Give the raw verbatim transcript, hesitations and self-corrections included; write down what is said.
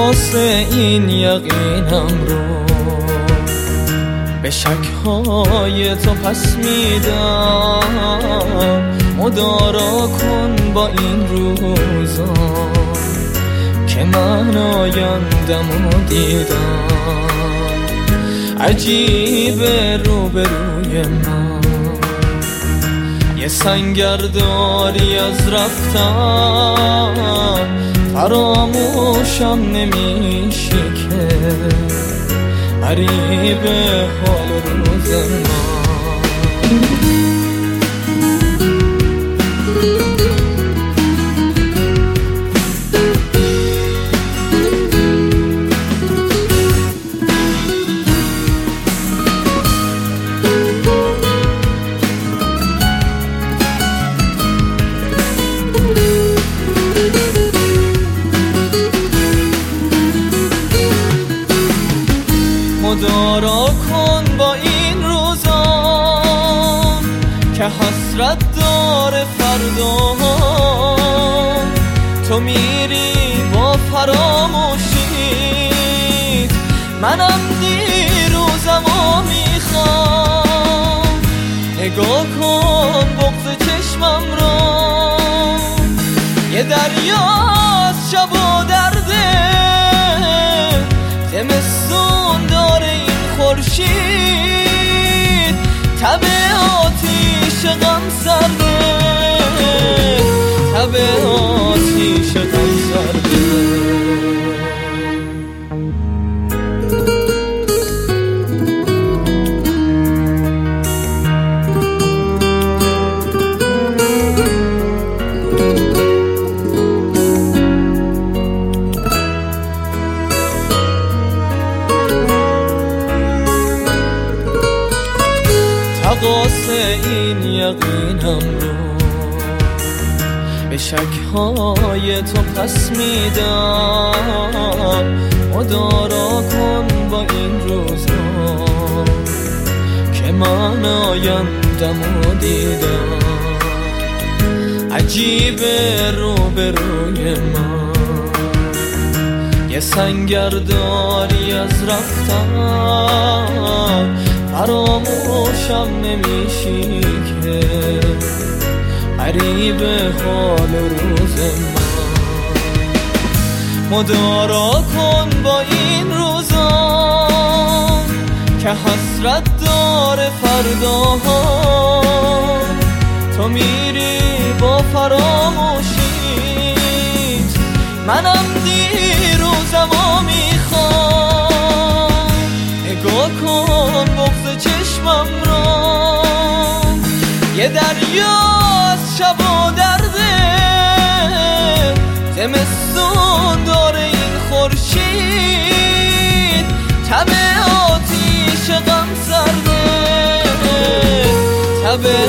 تقاص این یقینم رو به شک‌های تو پس میدم. مدارا کن با این روزا که من آیندم و دیدم. عجیبه روبروی من یه سنگرداری از رفتن، فراموشم نمیشه که غریبه حال روز من. مدارا کن با این روزان که حسرت داره فردا. تو میری با فراموشیت، منم دیروزمو میخوام. نگاه کن بغض چشمم رو، یه دریا از شب و درده. زمستون داره این خورشید، تب آتیش غم سرده، تب آتیش غم سرده. تقاص این یقینم رو به شک‌های تو پس میدم. مدارا کن با این روزا که من آیندم و دیدم. عجیبه روبروی من یه سنگرداری از رفتن، فراموشم نمیشی که غریبه حال روز من. مدارا کن با این روزان که حسرت داره فرداها. تو میری با فراموشیت، منم دیروزمو میخوام. نگاه کن بغض چشمم رو، یه دریا از شب و درده. زمستون داره این خورشید، تب آتیش غم سرده، تب